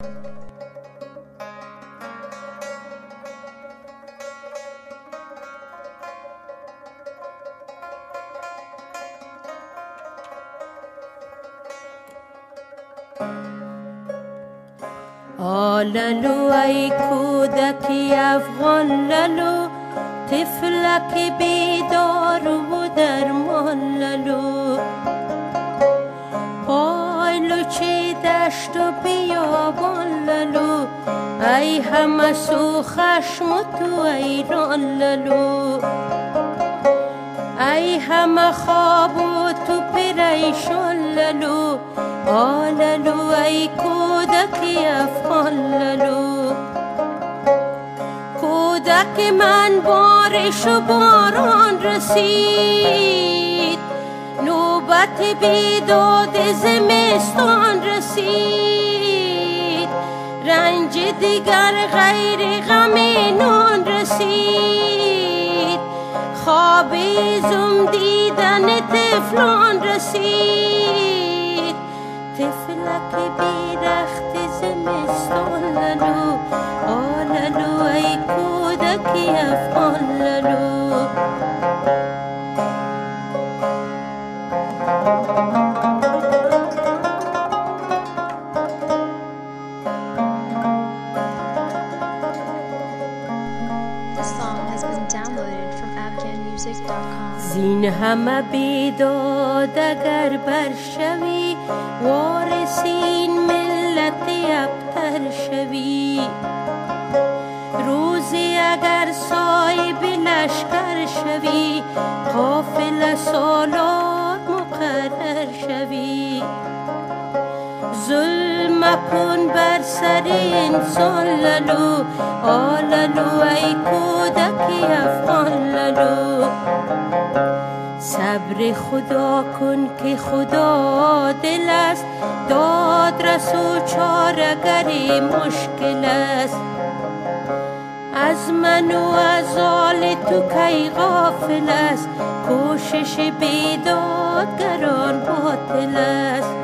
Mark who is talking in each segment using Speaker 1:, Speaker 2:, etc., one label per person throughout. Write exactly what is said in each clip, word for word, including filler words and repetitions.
Speaker 1: آلالو ای کودکی افغان لالو، طفلک بیدار و درمان لالو، پایلو چی دشت و بیابان لالو، ای همه سو خشم و تو ایران لالو، ای همه خواب و تو پریشان لالو، آلالو ای کودکی افغان لالو، کودک من بارش و باران رسید، نوبت بیداد زمستان رسید، رنج دیگر غیر غم نان رسید، خواب زم دیدن طفلان رسید، طفلک بیرخت زمستان لالو، آلالو ای کودکی افغان لالو. زین همه بیداد اگر برشوی، وارثین ملت ابتر شوی، روزی اگر صاحب لشکر شوی، قافله سالار مقرر شوی، ظلم کن بر سر انسان لالو، آلالو ای کودکی افغان لالو، صبر خدا کن که خدا عادل است، دادرس و چاره‌گر مشکل است، از من و از آل تو کی غافل است، کوشش بیدادگران باطل است،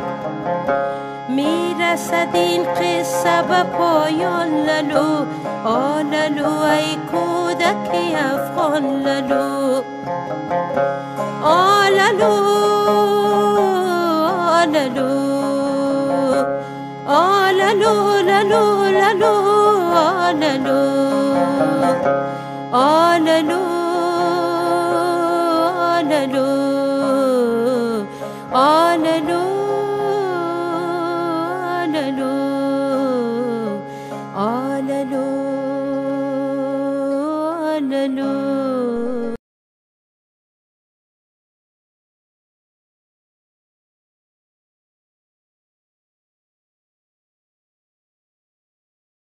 Speaker 1: میرسد این قصه به پایان لالو، آلالو ای کودکی افغان لالو، آلالو آلالو آلالو لالو لالو آلالو آلالو آلالو آلالو آلالو آلالو آلالو